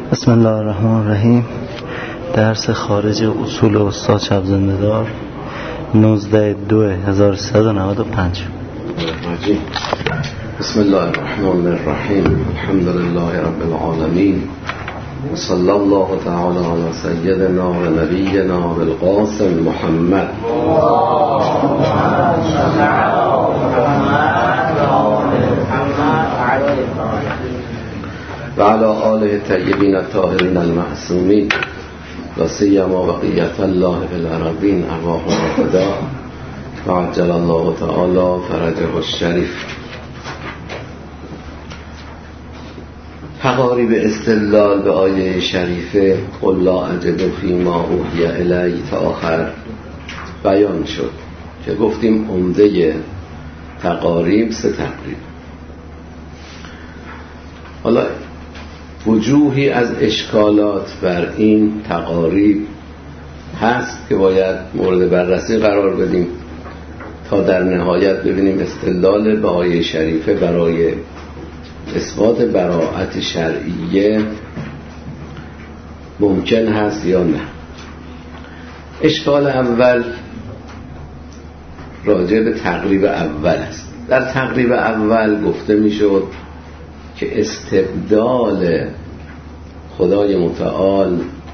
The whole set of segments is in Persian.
بسم الله الرحمن الرحیم. درس خارج اصول استاد شب زنده‌دار 19/2/1395. بسم الله الرحمن الرحیم. الحمد لله رب العالمین و صلی الله تعالی علی سیدنا و نبینا بالقاسم محمد و علی آله طیبین الطاهرین المعصومین و سیما بقیت الله فی الارضین ارواحهم فدا و عجل الله تعالی فرجه الشریف. تقاریب استدلال به آیه شریفه قل لا اجد فیما اوحی الی تا آخر بیان شد که گفتیم عمده تقاریب 3 تقریب. حالا وجوهی از اشکالات بر این تقاریب هست که باید مورد بررسی قرار بدیم تا در نهایت ببینیم استدلال به آیه شریفه برای اثبات براءت شرعیه ممکن هست یا نه. اشکال اول راجع به تقریب اول است. در تقریب اول گفته میشد که استبدال خدای متعال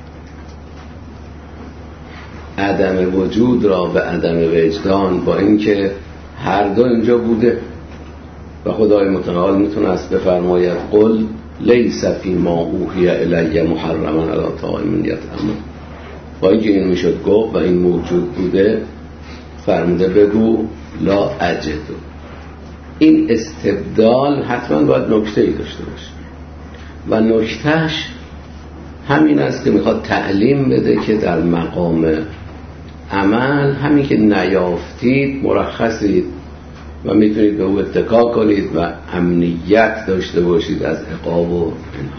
عدم وجود را به عدم وجدان، با اینکه هر دو اینجا بوده و خدای متعال میتونست بفرماید قل لیس فی ما اوحی الی محرما علی طاعم یطعمه، با اینکه این میشد گفت و این موجود بوده فرموده بگو لا اجدو. این استبدال حتما باید نکته‌ای داشته باشه و نکتهش همین است که میخواد تعلیم بده که در مقام عمل همین که نیافتید مرخصید و میتونید به او اتکا کنید و امنیت داشته باشید از عقاب و اینها.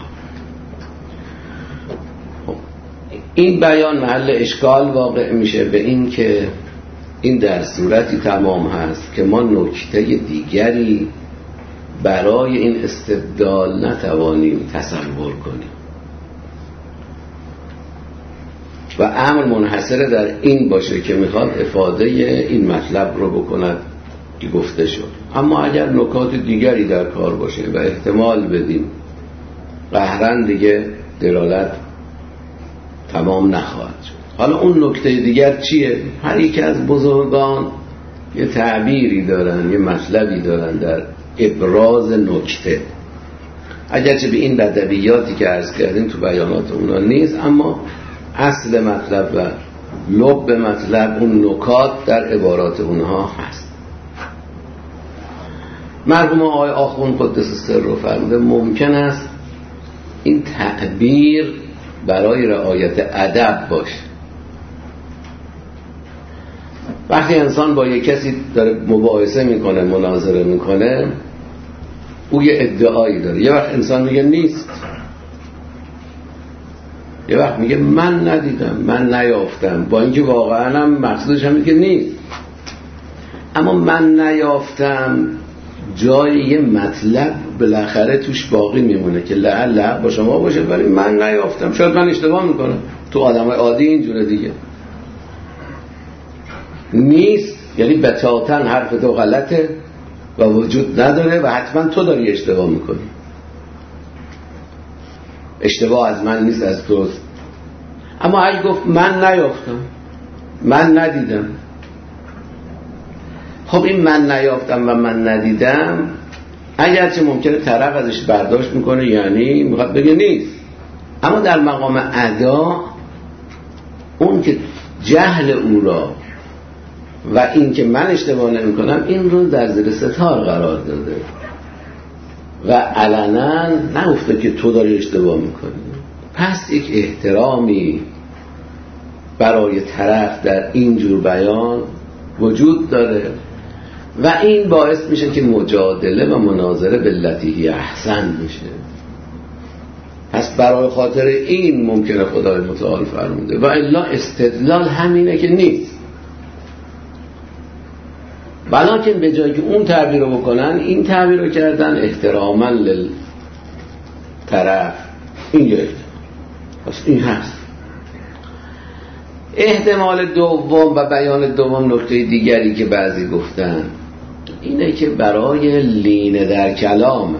این بیان محل اشکال واقع میشه به این که این در صورتی تمام هست که ما نکته دیگری برای این استبدال نتوانیم تصور کنیم و امر منحصر در این باشه که میخواد افاده این مطلب رو بکند که گفته شد. اما اگر نکات دیگری در کار باشه و احتمال بدیم قهرن دیگه دلالت تمام نخواهد شد. حالا اون نکته دیگر چیه؟ هر یک از بزرگان یه تعبیری دارن، یه مطلبی دارن در ابراز نکته، اگرچه به این بدبیاتی که عرض کردیم تو بیانات اونا نیست، اما اصل مطلب و لب مطلب اون نکات در عبارات اونها هست. مرحوم آقای آخوند قدس سر رو فرموده ممکن است این تعبیر برای رعایت ادب باشه. وقتی انسان با یک کسی داره مباحثه میکنه، مناظره میکنه، او یه ادعایی داره. یه وقت انسان میگه نیست، یه وقت میگه من ندیدم، من نیافتم، با اینکه واقعا هم مقصودش هم که نیست. اما من نیافتم جای یه مطلب بالاخره توش باقی میمونه که لعل با شما باشه، ولی من نیافتم. شاید من اشتباه میکنم. تو آدمای عادی اینجوره دیگه. نیست یعنی بتاتا حرف تو غلطه و وجود نداره و حتما تو داری اشتباه میکنی. اشتباه از من نیست، از توست. اما اگه گفت من نیافتم، من ندیدم، خب این من نیافتم و من ندیدم اگرچه ممکنه طرف ازش برداشت میکنه یعنی میخواد بگه نیست، اما در مقام ادا اون که جهل او را و این که من اشتباه نمی کنم این رو در زیر ستار قرار داده و علنا نگفته که تو داری اشتباه میکنی. پس یک احترامی برای طرف در اینجور بیان وجود داره و این باعث میشه که مجادله و مناظره باللتی هی احسن میشه. پس برای خاطر این ممکنه خدای متعال فرموده و الا استدلال همینه که نیست. بلکه به جایی که اون تعبیر رو بکنن این تعبیر رو کردن احتراما للطرف. این یه احترام. پس این هست. احتمال دوم و بیان دوم، نکته دیگری که بعضی گفتن اینه که برای لینه در کلام،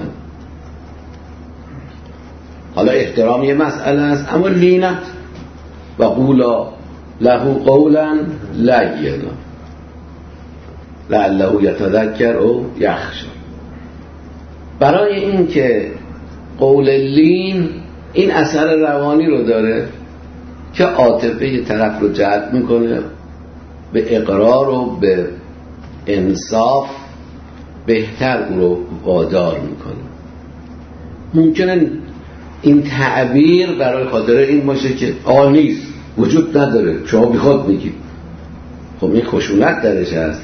حالا احترام یه مسئله است، اما لینت و قولا له قولا لینا لعله یتذکر او یخشی، برای این که قول لین این اثر روانی رو داره که عاطفه یه طرف رو جلب میکنه به اقرار و به انصاف، بهتر او رو وادار میکنه. ممکنه این تعبیر برای خاطر این باشه که نیست، وجود نداره، شما بی خود میگید، خب این خشونت درش هست.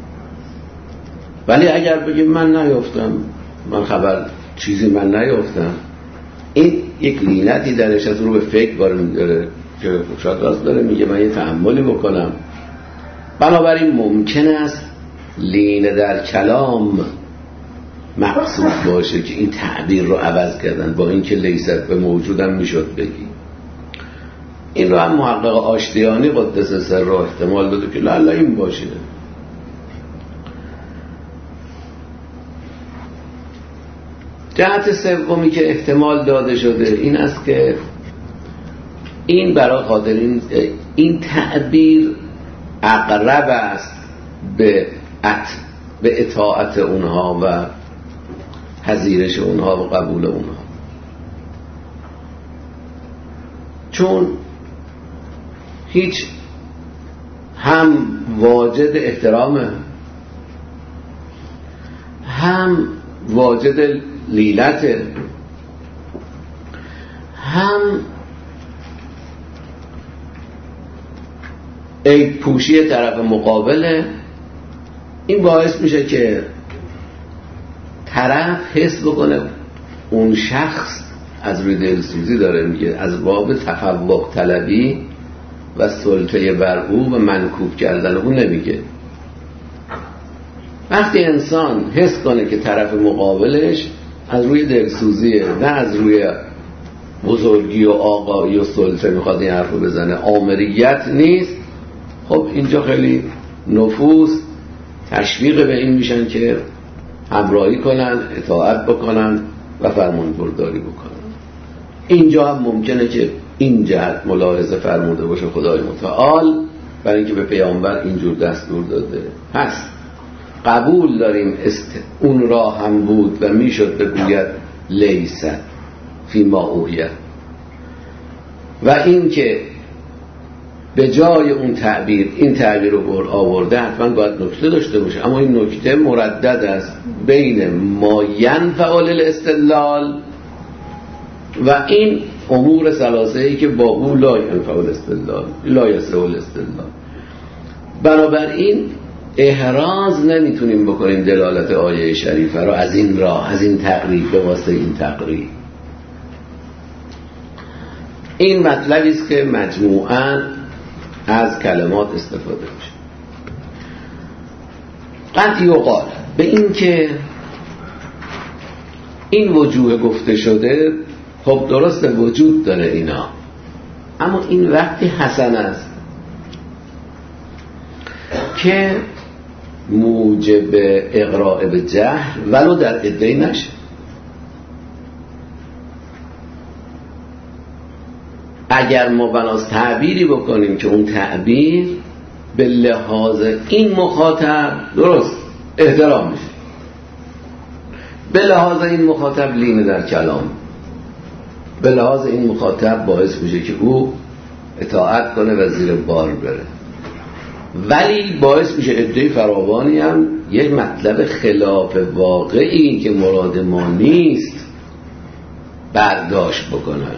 ولی اگر بگیم من نیافتم، من خبر چیزی من نیافتم، این یک لینتی درش هست، رو به فکر بار میداره که شاید راست داره میگه من یه تحملی بکنم. بنابراین ممکن است لینه در کلام مقصود باشه که این تعبیر رو عوض کردن، با اینکه لیست به موجودم میشد بگی. این رو هم محقق آشتیانی قدس سر رو احتمال داده که لالا این باشه. جهت سومی که احتمال داده شده این است که این برای خاطر این تعبیر اقرب است به اطاعت اونها و پذیرش اونها و قبول اونها، چون هیچ هم واجد احترامه، هم واجد لیلته، هم عیب پوشی طرف مقابله. این باعث میشه که طرف حس بکنه اون شخص از روی دلسوزی داره میگه، از باب تفوق طلبی و سلطه بر او و منکوب کردن او نمیگه. وقتی انسان حس کنه که طرف مقابلش از روی دلسوزیه، نه از روی بزرگی و آقایی و سلطه میخواد این حرف رو بزنه، آمریت نیست، خب اینجا خیلی نفوس تشویق به این میشن که همراهی کنن، اطاعت بکنن و فرمان برداری بکنن. اینجا هم ممکنه که این جهت ملاحظه فرموده باشه خدای متعال، برای اینکه به پیامبر اینجور دستور داده هست. قبول داریم اون را هم بود و میشد بگوید لیس فی ما اوحی، و این که به جای اون تعبیر این تعبیر رو آورده حتما باید نکته داشته باشه، اما این نکته مردد است بین ما ینفع الاستدلال و این امور ثلاثه‌ای که با او لا ینفع الاستدلال، لا یصح الاستدلال. بنابراین احراز نمیتونیم بکنیم دلالت آیه شریفه رو از این راه، از این تقریب، به واسطه این تقریب. این مطلبی است که مجموعاً از کلمات استفاده میشه. قد یقال به این که این وجوه گفته شده، خب درسته وجود داره اینا، اما این وقتی حسن است که موجب اقراء به جهل ولو در ادعی نشه. اگر ما بناس تعبیری بکنیم که اون تعبیر به لحاظ این مخاطب درست احترام میشه، به لحاظ این مخاطب لینه در کلام، به لحاظ این مخاطب باعث میشه که او اطاعت کنه و زیر بار بره، ولی باعث میشه عده فراوانی هم یک مطلب خلاف واقعی که مراد ما نیست برداشت بکنن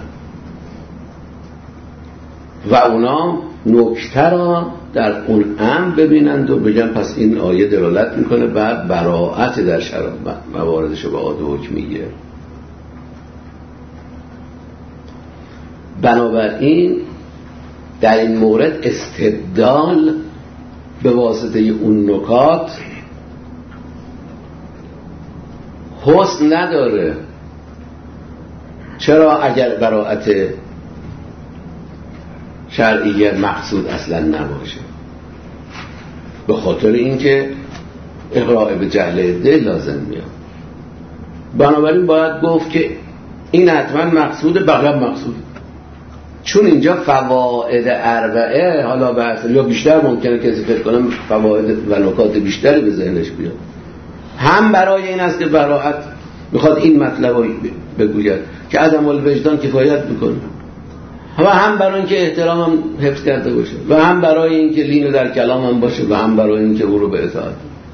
و اونا نکته را در اون امر ببینند و بگن پس این آیه دلالت میکنه بر براءت در موارد شبهات حکمیه. بنابراین در این مورد استدلال به واسطه اون نکات حسن نداره. چرا؟ اگر براءت شرعی مقصود اصلا نباشه، به خاطر اینکه اقراء به جهل عده لازم میاد. بنابراین باید گفت که این حتما مقصود، بقیه مقصود، چون اینجا فواید اربعه، حالا به یا بیشتر ممکنه کسی فکر کنه فواید و نکات بیشتری به ذهنش بیاد، هم برای این است که براءت میخواد این مطلب رو بگوید که عدم الوجدان کفایت میکنه، و هم برای اینکه احترام هم حفظ کرده باشه، و هم برای اینکه لین در کلام هم باشه، و هم برای اینکه او رو به اطاعت.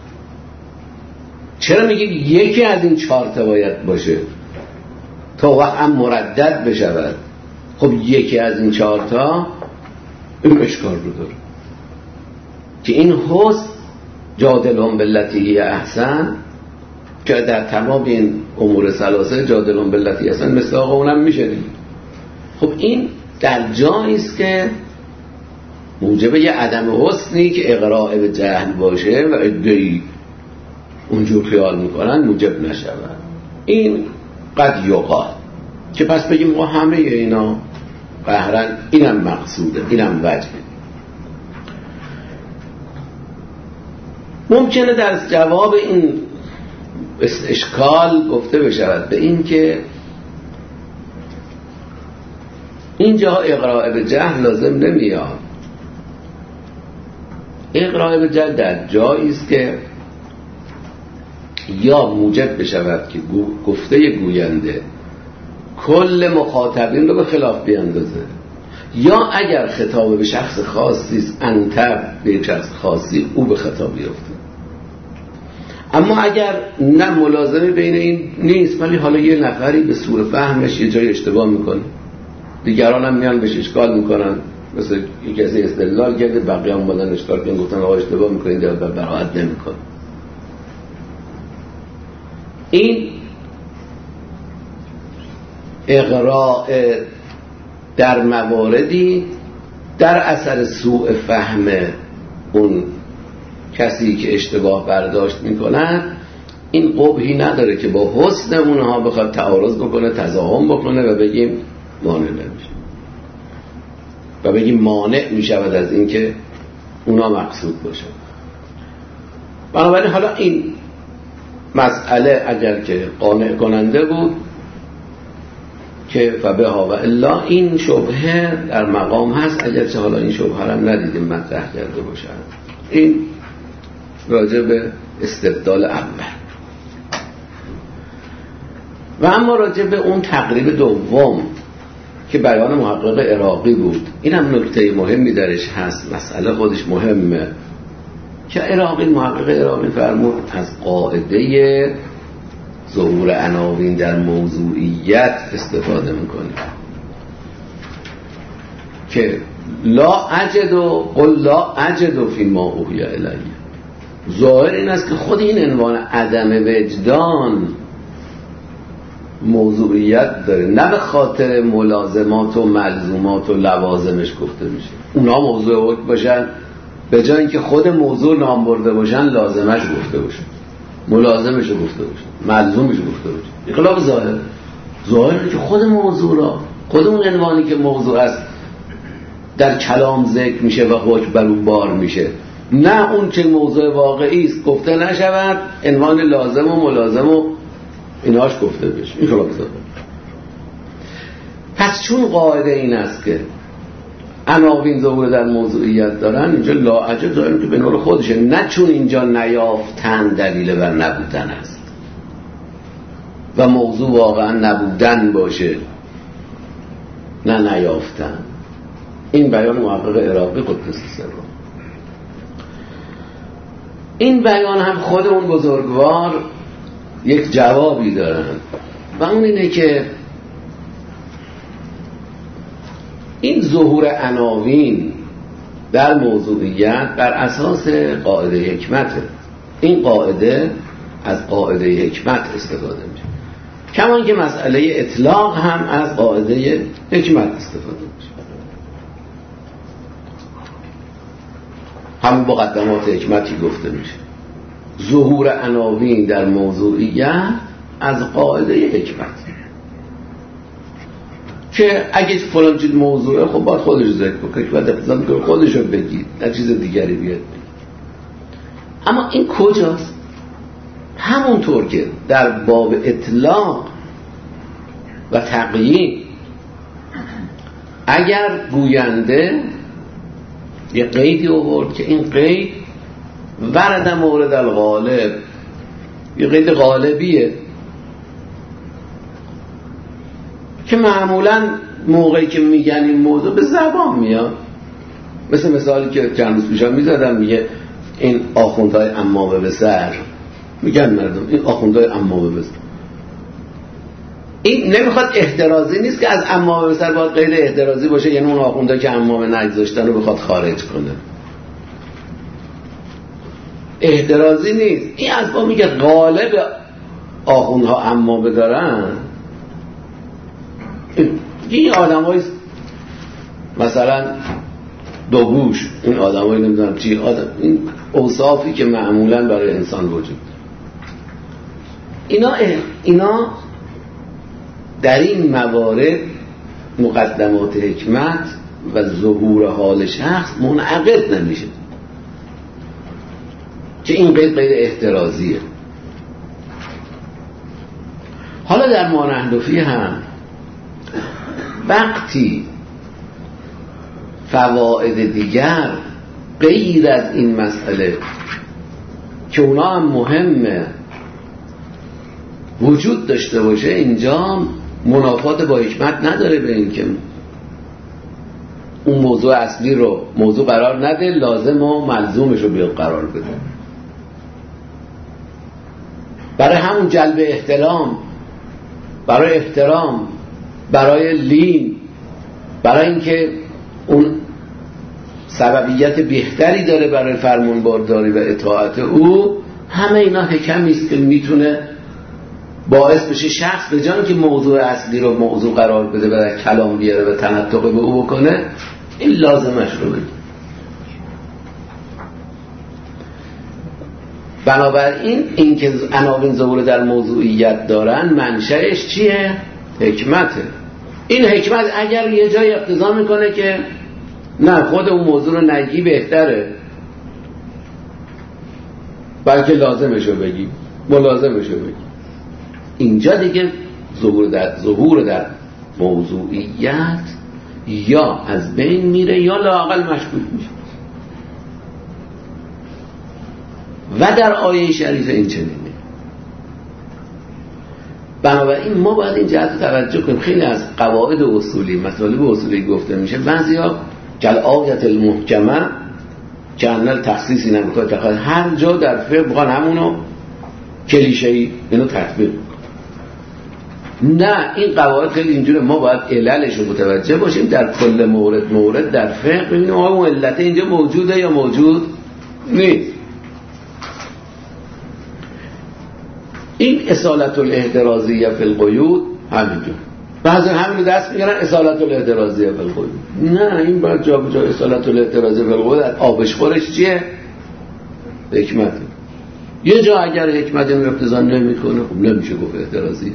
چرا میگه یکی از این 4 تا باید باشه تا وقت هم مردد بشود؟ خب یکی از این 4 تا این اشکال رو داره که این حسن جادلهم باللتی هی احسن، که در تمام این امور ثلاثه جادلهم باللتی احسن مثل آقا اونم میشه دید. خب این در جایی است که موجب یه عدم حسنی که اقراء به جهل باشه و ادعی اونجور خیال میکنن موجب نشود. این قد یقال که پس بگیم ما همه اینا بهرن اینم مقصوده، اینم وجهه. ممکنه در جواب این اشکال گفته بشود به این که اینجا اقراء به جهل لازم نمیاد. اقراء به جهل در جایی است که یا موجب بشود که گفته گوینده کل مخاطبین رو به خلاف بیاندازه، یا اگر خطاب به شخص خاصی است انتر به شخص خاصی او به خطاب بیفته. اما اگر نه ملازمه بین این نیست، ولی حالا یه نفری به سوء فهمش یه جای اشتباه میکنه، دیگران هم میان بهش اشکال میکنن، مثل یک کسی استدلال کرده بقیه هم بودن اشکال کردن، گفتن آقا اشتباه میکنین در براحت نمیکنه. این اقراء در مواردی در اثر سوء فهم اون کسی که اشتباه برداشت میکنن این قبحی نداره که با حسن اونها بخواد تعارض بکنه، تضاهم بکنه و بگیم مانع نمیشه و بگیم مانع میشود از این که اونا مقصود باشه. بنابراین حالا این مسئله اگر که قانع کننده بود که فبها و الا، این شبهه در مقام هست، اگرچه حالا این شبهه هم ندیدیم مطرح کرده باشن. این راجع به استبدال اول. و اما راجع به اون تقریب دوم که بیان محقق عراقی بود، این هم نکته مهمی درش هست، مسئله خودش مهمه که محقق عراقی فرمود از قاعده ظهور عناوین در موضوعیت استفاده میکنه که لا اجد فی ما اوحی الی. ظاهر این است که خود این عنوان عدم وجدان موضوعیت داره، نه به خاطر ملازمات و ملزومات و لوازمش گفته میشه. اونا موضوع حکم باشن، به جای اینکه خود موضوع نام برده باشن لازمش گفته باشن، ملازمش گفته باشن، ملزومش گفته باشن. این خلاف ظاهره که خود موضوع را، خود اون عنوانی که موضوع است در کلام ذکر میشه و حکم بر اون بار میشه، نه اون که موضوع واقعی است گفته نشود، عنوان لازم و ملازم و ایناش گفته بشه. این خلاف ظاهره. پس چون قاعده این است که عناوین ظهور در موضوعیت دارن، اینجا لاعجب داریم که به نور خودشه، نه چون اینجا نیافتن دلیل بر نبودن است و موضوع واقعا نبودن باشه، نه نیافتن. این بیان محقق عراقی قدس سره. این بیان هم خود اون بزرگوار یک جوابی دارن و اون اینه که این ظهور عناوین در موضوعیت بر اساس قاعده حکمته. این قاعده از قاعده حکمت استفاده میشه، کما اینکه مسئله اطلاق هم از قاعده حکمت استفاده میشه. همون مقدمات حکمتی گفته میشه. ظهور عناوین در موضوعیت از قاعده حکمت، که اگه فلان چیز موضوعه خب باید خودش ذکر بکنه، باید اقتضا میکنه خودش رو بگید، نه چیز دیگری بیاد. اما این کجاست؟ همونطور که در باب اطلاق و تقیید اگر گوینده یه قیدی آورد که این قید ورد مورد الغالب، یه قید غالبیه که معمولا موقعی که میگن این موضوع به زبان میاد، مثل مثالی که چند روز پیشا میزدم، میگه این آخوندهای عمامه به سر، میگن مردم این آخوندهای عمامه به سر. این نمیخواد احترازی نیست که از عمامه به سر باید غیر احترازی باشه، یعنی اون آخوندها که عمامه نگذاشتن رو بخواد خارج کنه، احترازی نیست. این از با میگه غالب آخوندها عمامه دارن، این آدم های مثلا دوگوش، این آدم های نمیدونم چی، این اوصافی که معمولا برای انسان وجود اینا در این موارد مقدمات حکمت و ظهور حال شخص منعقد نمیشه که این قید احترازیه. حالا در مانحنفی هم وقتی فواید دیگر غیر از این مسئله که اونا هم مهمه وجود داشته باشه، اینجا منافات با حکمت نداره به این که اون موضوع اصلی رو موضوع قرار نده، لازم و ملزومش رو بیاد قرار بده. برای همون جلب احترام، برای احترام، برای لین، برای اینکه اون سببیت بهتری داره برای فرمانبرداری و اطاعت او، همه اینا حکمی است که میتونه باعث بشه شخص به جای که موضوع اصلی رو موضوع قرار بده و در کلام بیاره و تنطق به او بکنه، این لازمش رو بده. بنابراین این که عناوین ظهور در موضوعیت دارن منشأش چیه؟ حکمته. این حکمت اگر یه جای اقتضا میکنه که نه خود اون موضوع رو نگی بهتره، بلکه لازمشو بگی، ملازمشو بگی، اینجا دیگه ظهور در موضوعیت یا از بین میره یا لااقل مشکوک میشه. و در آیه شریف این چنینه. بنابراین ما باید این جهت توجه کنیم. خیلی از قواعد اصولی، مطالب اصولی گفته میشه، بعضیا کالآیة المحکمه که انال تخصیصی نمیکنه، هر جا در فقه بخوان همونو کلیشه‌ای اینو تطبیق. نه، این قواعد خیلی اینجوره، ما باید عللش رو متوجه باشیم در کل مورد در فقه، ببینیم اون علت اینجا موجوده یا موجود نیست. این اصالت الاحترازیه فی القیود همینجا، بعضی همین رو دست میگیرن اصالت الاحترازیه فی القیود. نه، این باید جا به جا اصالت الاحترازیه فی القیود آبشخورش چیه؟ حکمت. یه جا اگر حکمت این اقتضا نمیکنه خب نمیشه گفت احترازیه.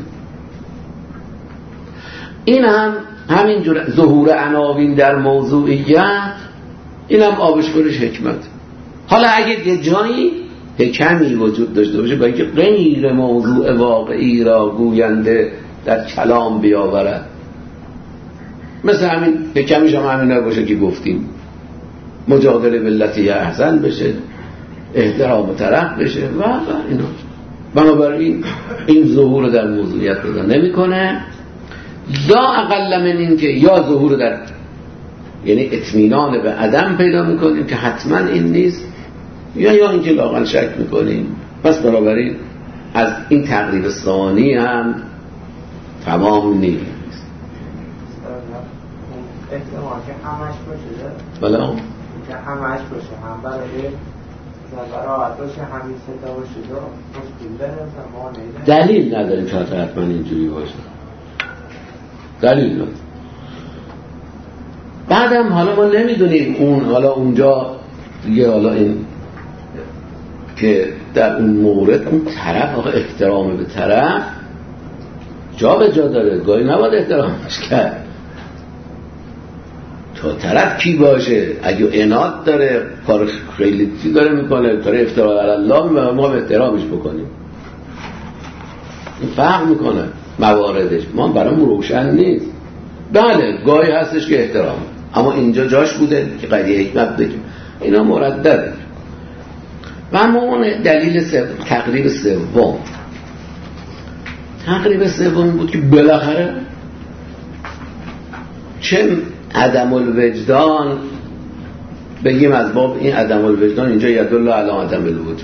این هم همینجور ظهور عناوین در موضوعیت، این هم آبشخورش حکمت. حالا اگه یه جایی حکمی وجود داشته باشه با اینکه غیر موضوع واقعی را گوینده در کلام بیاورد، مثل همین حکمیش هم همین باشه که گفتیم مجادله بالتی احسن بشه، احترام طرف بشه و اینا. بنابراین این ظهور در موضوعیت پیدا نمیکنه، یا اقل من این که یا ظهور در یعنی اطمینان به عدم پیدا میکنیم که حتما این نیست، یا اینکه لااقل شک میکنیم. پس بنابراین از این تقریب ثانی هم تمام نیست. احتمال که همش باشه، بله که همش باشه، هم برای راحت باشه، همین ستا باشه، دلیل نداریم که حتما اینجوری باشه، دلیل نداریم. بعدم حالا ما نمیدونیم اون حالا اونجا دیگه، حالا این که در اون مورد اون طرف آقا احترام به طرف جا به جا داره، گاهی نباید احترامش کرد. تا طرف کی باشه، اگه عناد داره، کار خیلی چی داره میکنه، کار افترا علی الله، ما احترامش بکنیم. این فرق میکنه مواردش، ما برامون روشن نیست. بله گاهی هستش که احترام، اما اینجا جاش بوده که قضیه حکمت بگیم. اینا مردده. و اما اون دلیل تقریب سوم بود که بالاخره چه عدم الوجدان بگیم از باب این عدم الوجدان اینجا یدل علی عدم الوجود،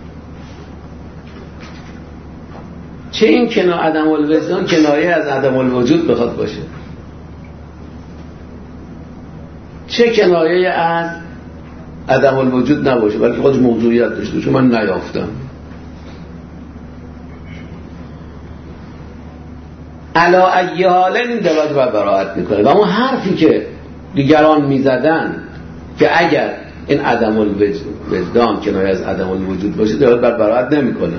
چه این عدم الوجدان کنایه از عدم الوجود بخواد باشه، چه کنایه از عدم الوجود نباشه، بلکه خودش موضوعیت داشته، چون من نیافتم. علا ای حال این دلالت بر براءت میکنه. و اون حرفی که دیگران میزدن که اگر این عدم الوجدان کنایه از عدم الوجود باشه دلالت بر براءت نمیکنه،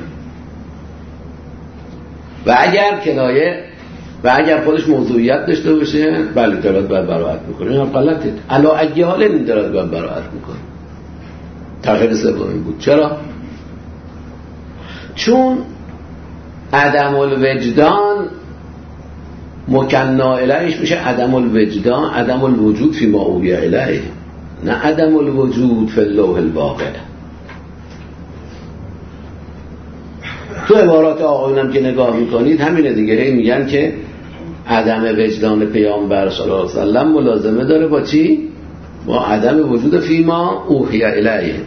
و اگر خودش موضوعیت داشته باشه بله دلالت بر براءت میکنه. این هم غلطه. علا ای حال این دلالت بر براءت میکنه. تغییر سومی بود. چرا؟ چون عدم الوجدان مکنا الیهش میشه عدم الوجدان، عدم الوجود فی ما اوحی الیه، نه عدم الوجود فی اللوح الواقع. تو عبارات آقایونم که نگاه میکنید همینه دیگه، میگن که عدم وجدان پیامبر صلی الله علیه و سلم ملازمه داره با چی؟ با عدم وجود فی ما اوحی الیه.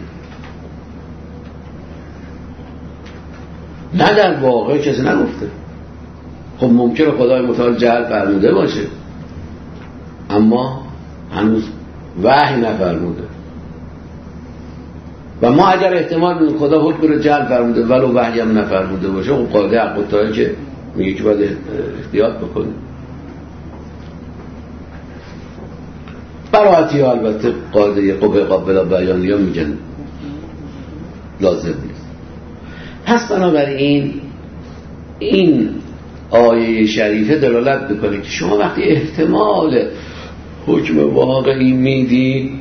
نه در واقع کسی نگفته. خب ممکنه خدای متعال جهل فرموده باشه اما هنوز وحی نفرموده، و ما اگر احتمال بدیم خدا حکم رو جهل فرموده ولو وحی هم نفرموده باشه، خب قاعده حق التایی که میگه که باید احتیاط بکنیم. براعتی ها البته قاعده قبه قابل بیانی ها میگن لازم نیست. پس بنابراین این آیه شریفه دلالت میکنه که شما وقتی احتمال حکم واقعی میدی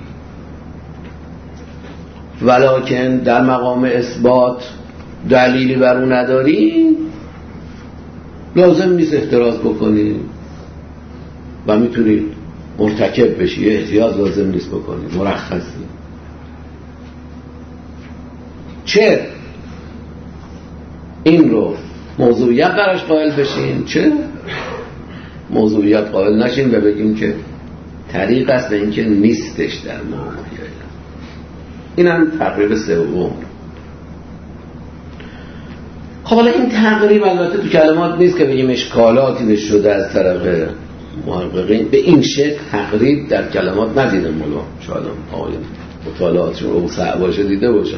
ولکن در مقام اثبات دلیلی بر اون نداری، لازم نیست احتراز بکنی و میتونی مرتکب بشی، احتیاط لازم نیست بکنی، مرخصی. چه این رو موضوعیت براش قائل بشین، چه موضوعیت قائل نشین و بگیم که طریق است به این که نیستش در ما. این هم تقریب سوم. خب حالا این تقریب البته تو کلمات نیست که بگیم اشکالاتی بهش شده از طرف محققین، به این شکل تقریب در کلمات ندیدم. مولا شاید آقایان مطالعاتشون اوسع باشه دیده باشن.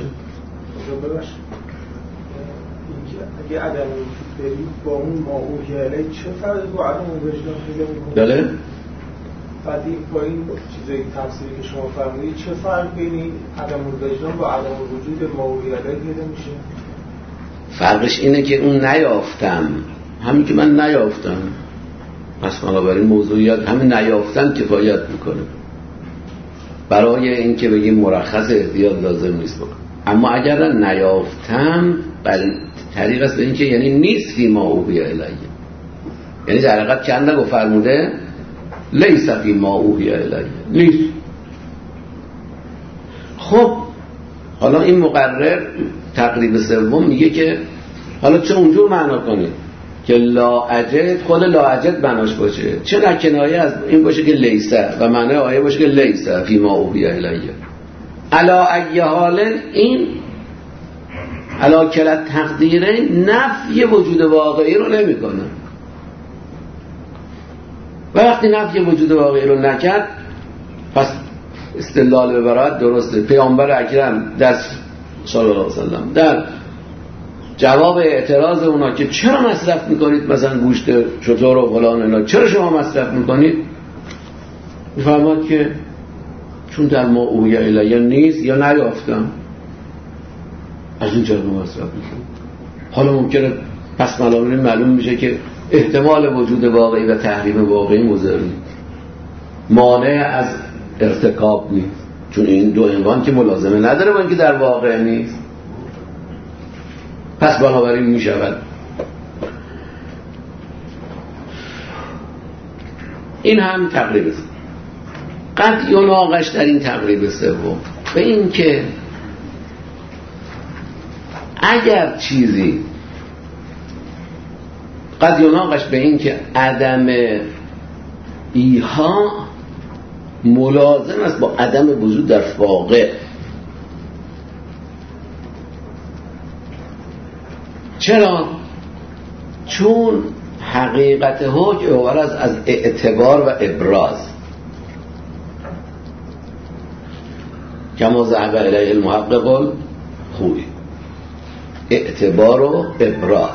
اگه عدم وجود برید با اون ماهوی علیه چه فرقی با عدم وجدان پیدا میکنه؟ بله؟ بعد با این چیزایی تفسیری که شما فرمودید چه فرق بین عدم وجدان با عدم وجود ماهوی علیه پیدا میشه؟ فرقش اینه که اون نیافتم، همین که من نیافتم، پس بنابراین موضوعیت همین نیافتن کفایت میکنه برای این که بگیم مرخص احتیاط لازم نیست بکن. اما اگر نیافتم طریق است به این که یعنی نیست فی ما اوحی الیه، یعنی در حقیقت چند نگو فرموده لیس فی ما اوحی الیه، نیست. خب حالا این مقرر تقریب سوم میگه که حالا چه اونجور معنا کنید که لا اجد، خود لا اجد بناش باشه، چه در کنایه از این باشه که لیسه و معنی آیه باشه که لیسه فی ما اوحی الیه. علا ای حال این علا کلت تقدیره نفی وجود واقعی رو نمی کنه، و وقتی نفی وجود واقعی رو نکرد پس استدلال به براءت درسته. پیامبر اکرم در صلی الله علیه وسلم در جواب اعتراض اونا که چرا مصرف میکنید مثلا گوشت شتر و فلان اینا، چرا شما مصرف میکنید، میفرماد که چون در ما اوحی الیه نیست یا نیافتم، از این جهت مصرف میکنم. حالا ممکنه پس معلوم میشه که احتمال وجود واقعی و تحریم واقعی مضر نیست، مانع از ارتکاب نیست، چون این دو عنوان که ملازمه نداره با اینکه در واقع نیست. پس بنابراین می شود این هم تقریب است. قد یناقش در این تقریب سوم به این که اگر چیزی قد یناقش به این که عدم ایها ملازم است با عدم وجود در واقع. چرا؟ چون حقیقت حکم عبارت است از اعتبار و ابراز، کما ذهب الیه المحقق الخوئی. اعتبار و ابراز،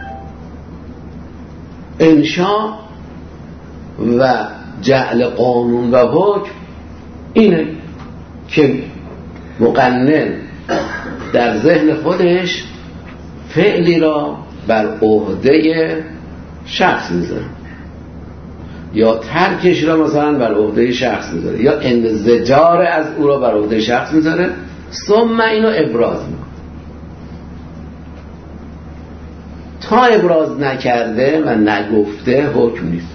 انشاء و جعل قانون و حکم اینه که مقنن در ذهن خودش فعلی را بر عهده شخص میذاره یا ترکش را مثلا بر عهده شخص میذاره یا انزجار از او را بر عهده شخص میذاره، ثم اینو ابراز میکنه. تا ابراز نکرده و نگفته حکم نیست.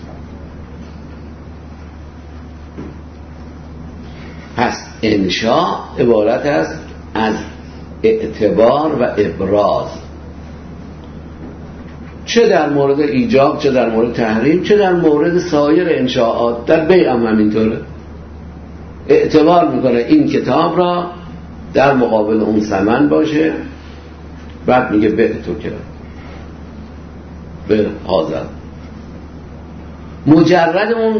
پس انشاء عبارت است از اعتبار و ابراز، چه در مورد ایجاب، چه در مورد تحریم، چه در مورد سایر انشاءات. در بیع هم همینطوره. اعتبار میکنه این کتاب را در مقابل اون ثمن باشه، بعد میگه به تو کرد به حاضر. مجرد اون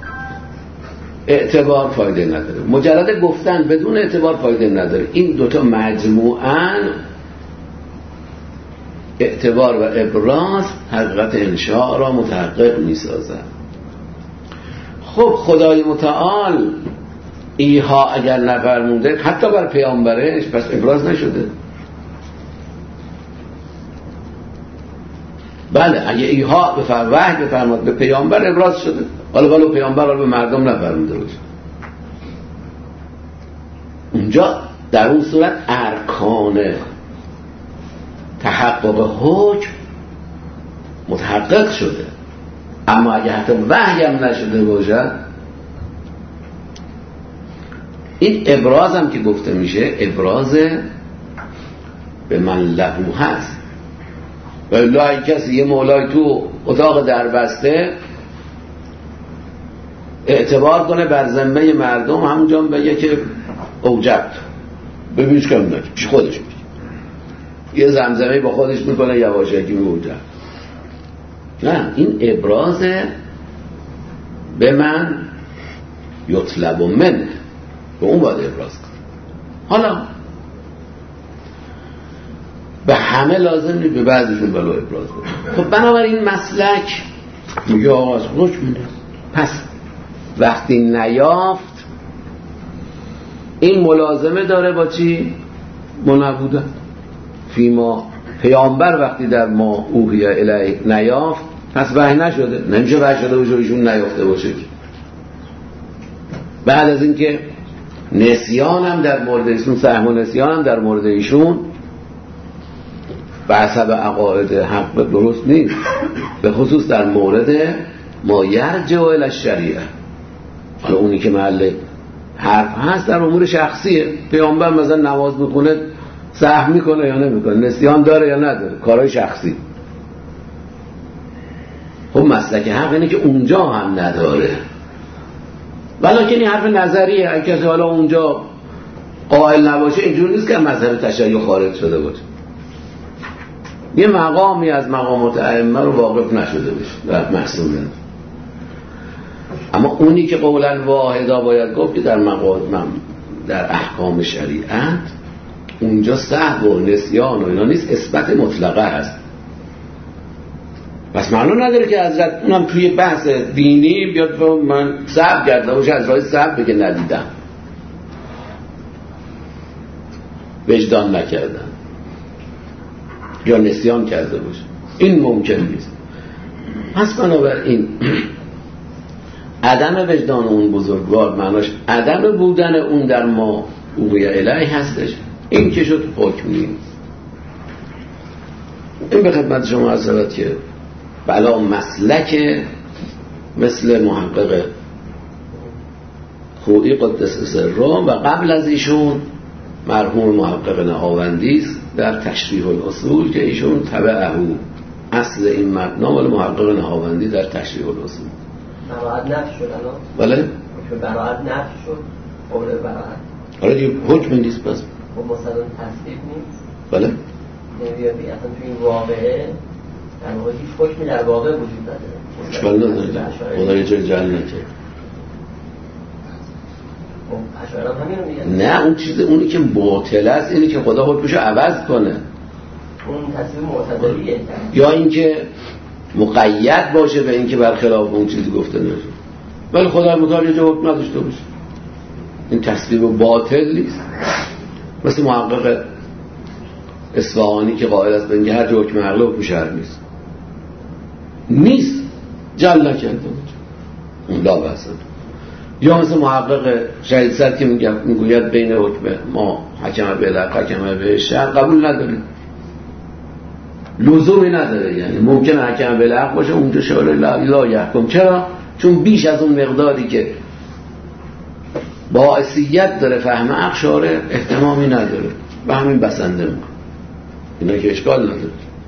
اعتبار فایده نداره، مجرد گفتن بدون اعتبار فایده نداره. این دوتا مجموعاً اعتبار و ابراز حقیقت انشاء را متحقق می‌سازند. خب خدای متعال ایها اگر نفرموده حتی بر پیامبرش، پس ابراز نشده. بله اگه ایها وحی بفرماد به پیامبر ابراز شده، حالا پیامبر رو به مردم نفرموده باشه، اونجا در اون صورت ارکان تحقق حکم متحقق شده. اما اگه حتی وحی هم نشده باشد، این ابراز هم که گفته میشه ابراز به من لهو هست. و الا کسی یه مولای تو اتاق دربسته اعتبار کنه بر ذمه مردم، همونجا بگه که اوجبت ببینش کم نکنه، پیش خودش میگه، یه زمزمه با خودش میکنه یواشکی اوجبت. نه، این ابراز به من یطلب من، به اون باید ابراز کنه. حالا به همه لازم نیست، به بعضیشون ولو ابراز کنه. خب بنابراین مسلک میگه آقا از خودش میده. پس وقتی نیافت این ملازمه داره با چی؟ منبوده فیما. پیامبر وقتی در ما اوحی الیه نیافت، پس وحی نشده. نمیشه وحی شده باشه ایشون نیافته باشه. بعد از اینکه نسیان هم در مورد ایشون، سهم و نسیان هم در مورد ایشون به حسب عقاید حق درست نیست، به خصوص در مورد ما یرجع الی الشریعه. حالا اونی که محل حرف هست در امور شخصیه. پیامبر مثلا نماز میخونه سهم میکنه یا نمیکنه، نسیان داره یا نداره، کارهای شخصی. خب مسلک حق اینه که اونجا هم نداره، ولیکن این حرف نظریه. اگه کسی حالا اونجا قائل نباشه، اینجور نیست که مذهب تشیع خارج شده باشه، یه مقامی از مقامات ائمه رو واقف نشده باشه در محصولیت. اما اونی که قولا واحدا باید گفت که در مقام در احکام شریعت اونجا سهو و نسیان و اینا نیست، اثبات مطلقه هست. پس معنا نداره که حضرت اونم توی بحث دینی بیاد من سهو کرده باشه، از راه سهو بگه ندیدم، وجدان نکردم یا نسیان کرده باشه. این ممکن نیست. پس بنابراین عدم وجدان اون بزرگوار معناش عدم بودن اون در ما اوهی الهی هستش. این که شد حکم نیست. این به خدمت شما عرض شود که بلا مسلک مثل محقق خویی قدس سره و قبل از ایشون مرحوم محقق نهاوندی است در تشریح الاصول که ایشون تبعه اصل این مبنا و محقق نهاوندی در تشریح الاصول. براعت نفی شد الان؟ بله؟ براعت نفی شد قول براعت حالا دیگه حکم نیست بس و مثلا تصدیق نیست؟ بله؟ نمیادی اصلا توی این واقعه در واقع هیچ حکمی در واقع وجود نداره. اشکال نداره خدا یه جای جل نکرد. نه اون چیز اونی که باطل است اینی که خدا حکمشو عوض کنه، اون تصویر معتدلیه، یا اینکه مقید باشه به اینکه برخلاف اون چیزی گفته نشه. ولی خدا متعال یه حکم نداشته باشه، این تصویر باطل نیست. مثل محقق اصفهانی که قائل است به اینکه هر حکم عقل حکم شرع نیست جل نکرده اون لا بحث. یا مثل محقق شهید سر که میگوید بین حکم ما حکم به الحق حکم به شرع قبول نداره، لزومی نداره. یعنی ممکنه حکم به الحق باشه اونجا شارع لا یحکم. چرا؟ چون بیش از اون مقداری که باعثیت داره فهم حق شارع اهتمامی نداره و همین بسنده میکنه، اینا که اشکال نداره.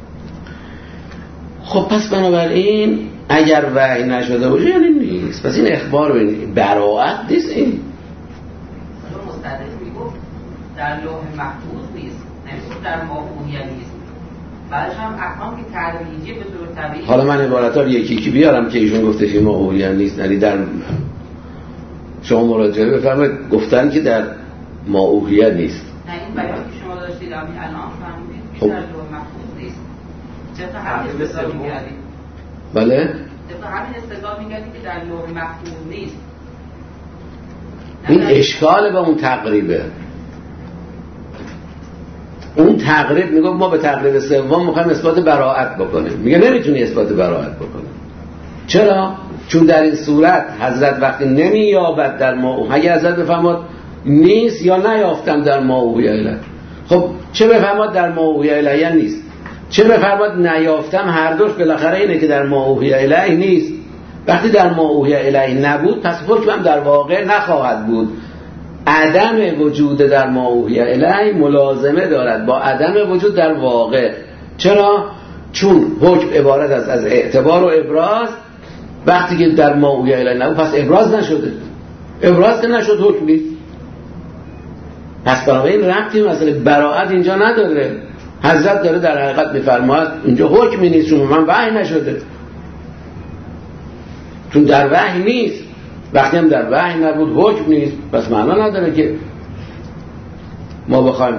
خب پس بنابراین اگر وحی نشده باشه یعنی نیست. پس این اخبار به براعت نیست. این مستدل میگفت در لوح محفوظ نیست، نمیگفت در موهومیه نیست. بعدش هم احکام که تدریجی به طور طبیعی. حالا من عبارت‌ها رو یکی بیارم که ایشون گفته که موهومیه نیست، یعنی در شما مراجعه بفرمایید گفتن که در موهومیه نیست. نه این بیان که شما داشتید الان فهمیدید که در لوح محفوظ نیست. چطور همین استدلال می‌کردید؟ بله؟ طبق همین استدلال می‌کردید که در لوح محفوظ نیست. این اشکال به اون تقریبه. اون تقریب میگه ما به تقریب سوم میخوایم اثبات براءت بکنیم. میگه نمیتونی اثبات براءت بکنی. چرا؟ چون در این صورت حضرت وقتی نمییابد در ما، اگه حضرت بفهمد نیست یا نیافتم در ما اوهی الیه، خب چه بفهمد در ما اوهی الیه نیست، چه بفرماد نیافتم، هر دوش بالاخره اینه که در ما اوهی الیه نیست. وقتی در ما اوهی الیه نبود پس حکمم در واقع نخواهد بود. عدم وجود در ما اوهی الیه ملازمه دارد با عدم وجود در واقع. چرا؟ چون حکم عبارت است از اعتبار و ابراز. وقتی که در ما اوهی الیه نبود پس ابراز نشده، ابراز که نشد حکم نیست. پس بنابراین ربطی مسئله براءت اینجا نداره. حضرت داره در حقیقت میفرماید اینجا حکمی نیست چون من وحی نشده، چون در وحی نیست. وقتی هم در وحی نبود حکم نیست، پس معنا نداره که ما بخوایم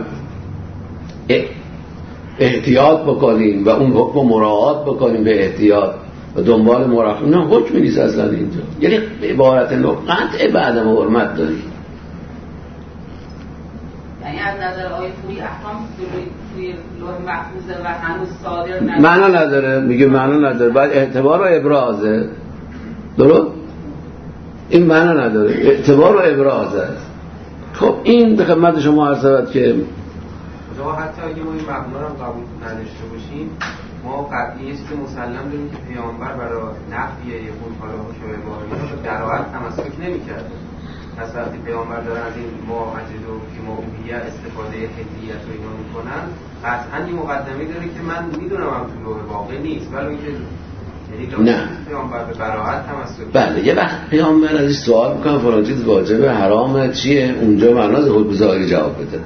احتیاط بکنیم و اون حکم مراعات بکنیم به احتیاط و دنبال مراقبه. نه حکمی نیست اصلا اینجا. یعنی عبارت قطع به عدم حرمت داریم. یعنی از نظر آیه خویی احکام توی لوح محفوظه و هنوز صادر نشده. معنا نداره، میگه معنا نداره، باید اعتبار و ابرازه. درست؟ این معنا نداره، اعتبار و ابرازه. خب این به خدمت شما عرض شود که ما حتی اگه ما این مبنا رو قبول نداشته باشیم، ما قطعی است که مسلم داریم که پیامبر برای نفی یهود حالا شوره باهایی دراعت تمسک نمی‌کرد. پس وقتی پیامبر دارن از این ما عجز و فیماویه استفاده هدیت و اینا میکنن، قطعا این مقدمه داره که من میدونم هم تو لوح واقع نیست، ولی اینکه نه پیامبر به براءت تمسک. بله، یه وقت پیامبر ازش سوال میکنه فلان چیز واجبه حرامه چیه، اونجا معناز حکم ظاهری جواب بده.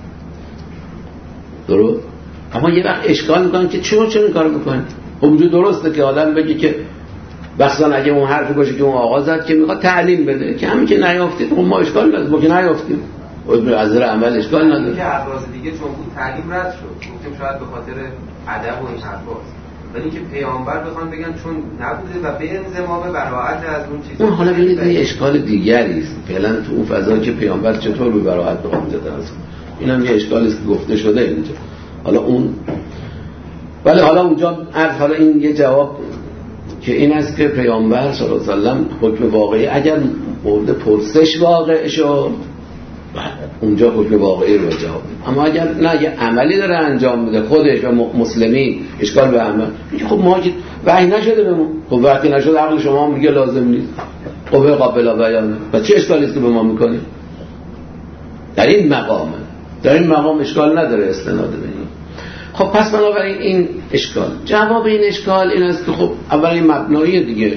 درست؟ اما یه وقت اشکال میکنن که چرا این کارو میکنن؟ اونجا درسته که آدم بگه که بخصوصا اگه اون حرفی باشه که اون آقا زد که میخواد تعلیم بده که همین که نیافتید اون ما اشکال نداره، ما که نیافتیم از نظر عمل اشکال نداره. که اعراض دیگه چون بود تعلیم رد شد، گفتیم شاید به خاطر ادب و این حرفاست، ولی که پیامبر بخوان بگن چون نبوده و به انضمام براءت از اون چیز. اون حالا ببینید این اشکال دیگری است. فعلا تو اون فضا که پیامبر چطور به براءت بخوام زده است، اینم یه اشکالی است که گفته شده اینجا. حالا اون ولی حالا اونجا حالا این یه جواب که این است که پیامبر صلی الله علیه و سلم حکم واقعی اگر مورد پرسش واقع شد اونجا حکم واقعی رو جواب میده، اما اگر نه یه عملی داره انجام میده خودش و مسلمین اشکال به عمل میگه خب ما وحی نشده به ما، خب وقتی نشده عقل شما میگه لازم نیست، خب قابل بیانه و چه اشکالی است که به ما میکنه؟ در این مقام اشکال نداره استناد به این. خب پس بنابراین این اشکال، جواب این اشکال این است که خب اولا این مبنایی دیگه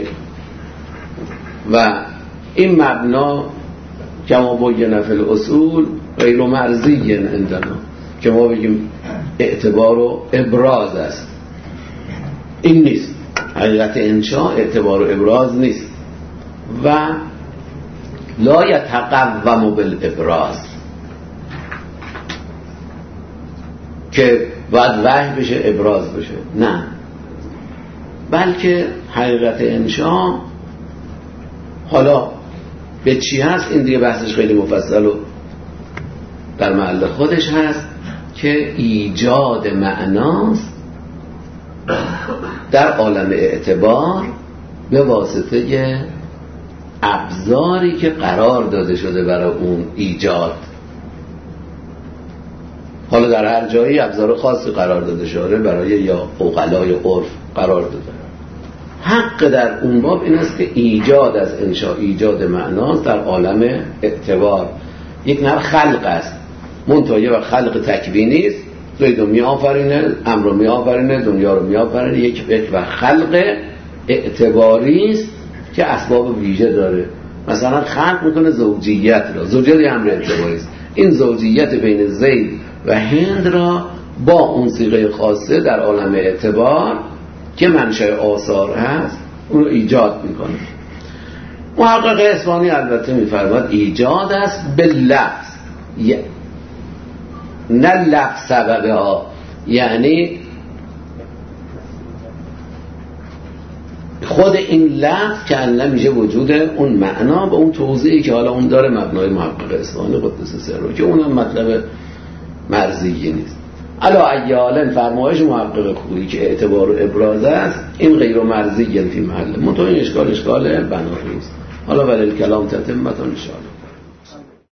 و این مبنا کما بین فی الاصول غیر مرضی عندنا، که ما بگیم اعتبار و ابراز است، این نیست. حقیقت انشاء اعتبار و ابراز نیست و لا یتقوم بالابراز که باید وحی بشه ابراز بشه، نه، بلکه حقیقت انشاء حالا به چی هست این دیگه بحثش خیلی مفصل و در محل خودش هست که ایجاد معناست در عالم اعتبار به واسطه ابزاری که قرار داده شده برای اون ایجاد. حالا در هر جایی ابزار خاصی قرار داده شده برای یا عقلای عرف قرار داده. حق در اون باب این است که ایجاد از انشاء ایجاد معناست در عالم اعتبار، یک نوع خلق است، منتهی و خلق تکوینی است، زید رو می آفرینه، امر رو می آفرینه، دنیا رو می آفرینه، یک و خلق اعتباری است که اسباب ویژه داره. مثلا خلق میکنه زوجیت را، زوجیت امر اعتباری است، این زوجیت بین زید و هند را با اون صیغه خاصه در عالم اعتبار که منشأ آثار هست اون رو ایجاد میکنه. محقق اصفهانی البته میفرماد ایجاد است به لفظ، نه لفظ سببه ها، یعنی خود این لفظ که انلا میشه وجود اون معنا با اون توضیحی که حالا اون داره مبنای محقق اصفهانی قدس سره، که اونم مطلب مرضی نیست. علا ایالن فرمایش محقق خویی که اعتبار و ابراز است این غیر مرضی فی محل منتهی اشکال بنایی است. حالا ولی الکلام تتمتون ان شاء الله.